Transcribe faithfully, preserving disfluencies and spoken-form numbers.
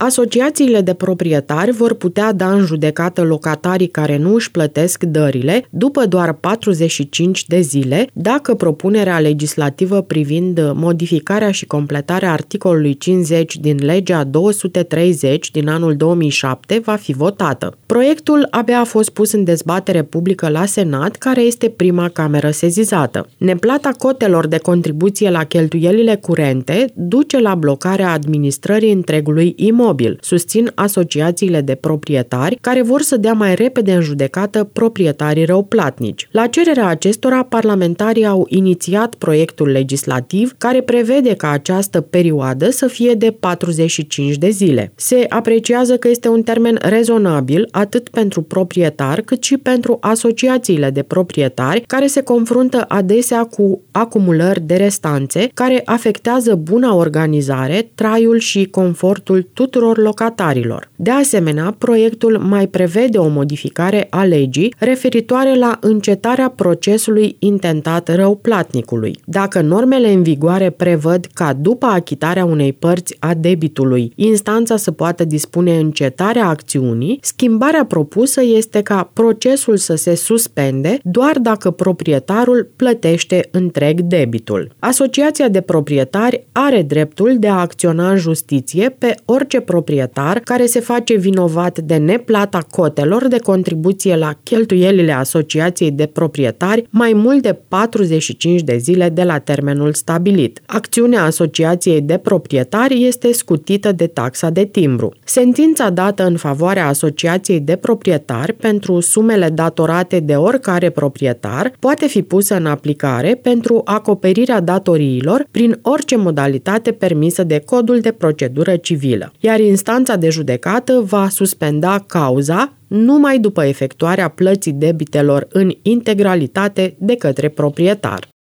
Asociațiile de proprietari vor putea da în judecată locatarii care nu își plătesc dările după doar patruzeci și cinci de zile, dacă propunerea legislativă privind modificarea și completarea articolului cincizeci din legea două sute treizeci din anul două mii șapte va fi votată. Proiectul abia a fost pus în dezbatere publică la Senat, care este prima cameră sezizată. Neplata cotelor de contribuție la cheltuielile curente duce la blocarea administrării întregului imobil, susțin asociațiile de proprietari care vor să dea mai repede în judecată proprietarii răuplatnici. La cererea acestora, parlamentarii au inițiat proiectul legislativ care prevede ca această perioadă să fie de patruzeci și cinci de zile. Se apreciază că este un termen rezonabil atât pentru proprietari cât și pentru asociațiile de proprietari care se confruntă adesea cu acumulări de restanțe care afectează buna organizare, traiul și confortul tuturor locatarilor. De asemenea, proiectul mai prevede o modificare a legii referitoare la încetarea procesului intentat răuplatnicului. Dacă normele în vigoare prevăd ca după achitarea unei părți a debitului, instanța să poată dispune încetarea acțiunii, schimbarea propusă este ca procesul să se suspende doar dacă proprietarul plătește întreg debitul. Asociația de proprietari are dreptul de a acționa în justiție pe orice proprietar care se face vinovat de neplata cotelor de contribuție la cheltuielile asociației de proprietari mai mult de patruzeci și cinci de zile de la termenul stabilit. Acțiunea asociației de proprietari este scutită de taxa de timbru. Sentința dată în favoarea asociației de proprietari pentru sumele datorate de oricare proprietar poate fi pusă în aplicare pentru acoperirea datoriilor prin orice modalitate permisă de Codul de procedură civilă, iar instanța de judecată va suspenda cauza numai după efectuarea plății debitelor în integralitate de către proprietar.